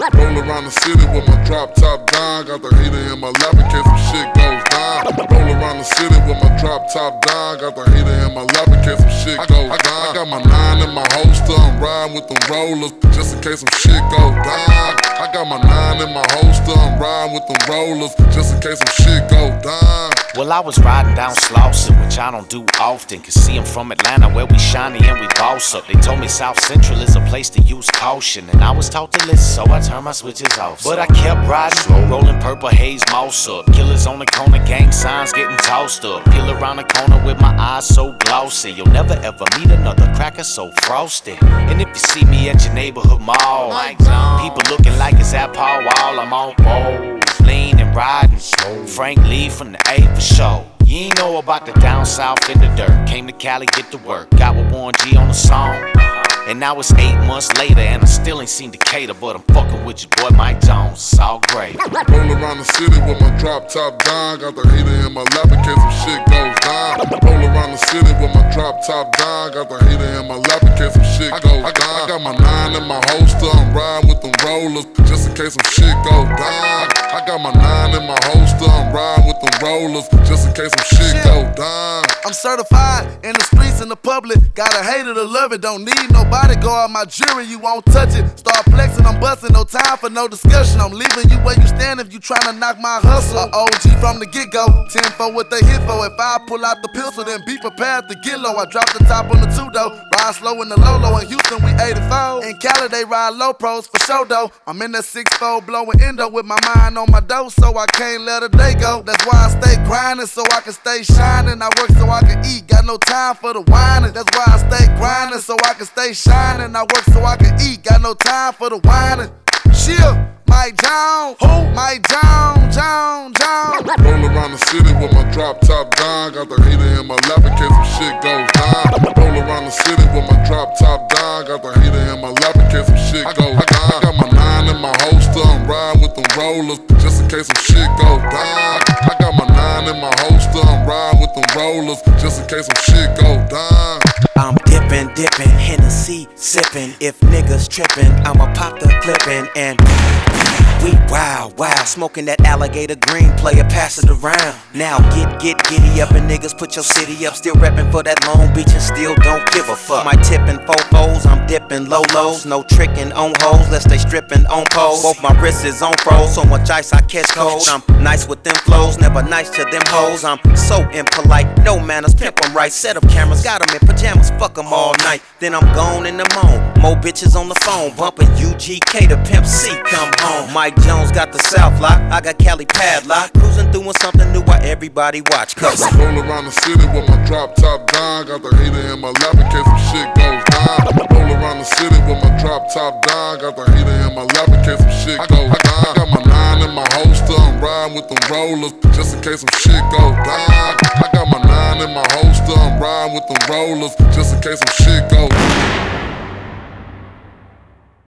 Roll around the city with my drop top down. Got the heater in my lap in case some shit goes down. Roll around the city with my drop top down. Got the heater in my lap in case some shit goes down. I got my 9 in my holster. I'm riding with them rollers just in case some shit goes down. I got my 9 in my holster. I'm riding with them rollers just in case some shit goes down. Well, I was riding down Slauson, which I don't do often. Could see I'm from Atlanta where we shiny and we boss up. They told me South Central is a place to use caution, and I was taught to listen, so I turned my switches off. But I kept riding slow, rolling purple haze mouse up. Killers on the corner, gang signs getting tossed up. Peel around the corner with my eyes so glossy. You'll never ever meet another cracker so frosty. And if you see me at your neighborhood mall, people looking like it's at Paul Wall, I'm on balls, lean and riding. Frank Lee from the A for sure. You ain't know about the down south in the dirt. Came to Cali, get to work. Got with Warren G on the song. And now it's 8 months later, and I still ain't seen Decatur, but I'm fucking with your boy Mike Jones. It's all great. Roll around the city with my drop top down. Got the heater in my lap in case some shit goes down. Roll around the city with my drop top down. Got the heater in my lap in case some shit goes down. I got my 9 in my holster. I'm riding with them rollers just in case some shit goes down. I got my 9 in my holster. I'm riding with them rollers just in case some shit goes down. I'm certified in the streets and the public. Got a hater to love it. Don't need no bodyguard. My jury, you won't touch it. Start flexing, I'm busting. No time for no discussion. I'm leaving you where you stand if you tryna knock my hustle. A OG from the get-go. 10-4 with the hit for. If I pull out the pistol, then be prepared to get low. I drop the top on the 2-door. Ride slow in the low-low. In Houston, we 84. In Cali, they ride low pros for show though. I'm in the 6-4 blowing endo with my mind on my dough, so I can't let a day go. That's why I stay grinding, so I can stay shining. I work so I can eat, got no time for the whining. That's why I stay grinding, so I can stay shining. I work so I can eat, got no time for the whining. Chill, Mike Jones, who? Mike Jones. Roll around the city with my drop top down. Got the heater in my lap in case some shit goes down. Roll around the city with my drop top down. Got the heater in my lap in case some shit goes down. I got my 9 in my holster. I'm riding with them rollers just in case some shit goes down. I got my 9 in my holster. I'm riding with them rollers just in case some shit goes down. I'm dipping, Hennessy sipping. If niggas tripping, I'ma pop the clipping and we wow, smoking that alligator green, player pass it around. Now get giddy up and niggas put your city up. Still reppin' for that Long Beach and still don't give a fuck. My tippin' fofos, I'm dippin' low-lows. No trickin' on hoes, let's stay strippin' on poles. Both my wrists is on froze, so much ice I catch cold. I'm nice with them flows, never nice to them hoes. I'm so impolite, no manners, pimp 'em right. Set up cameras, got 'em in pajamas, fuck 'em all night. Then I'm gone in the moan, more bitches on the phone. Bumpin' UGK to Pimp C, come home. Mike Jones got the South lock, I got Cali padlock. Cruising through something new while everybody watch. Cause roll around the city with my drop top down. Got the heater in my lap in case some shit goes down. Roll around the city with my drop top down. Got the heater in my lap in case some shit goes down. I got my 9 in my holster. I'm riding with them rollers just in case some shit goes down. I got my 9 in my holster. I'm riding with them rollers just in case some shit goes down.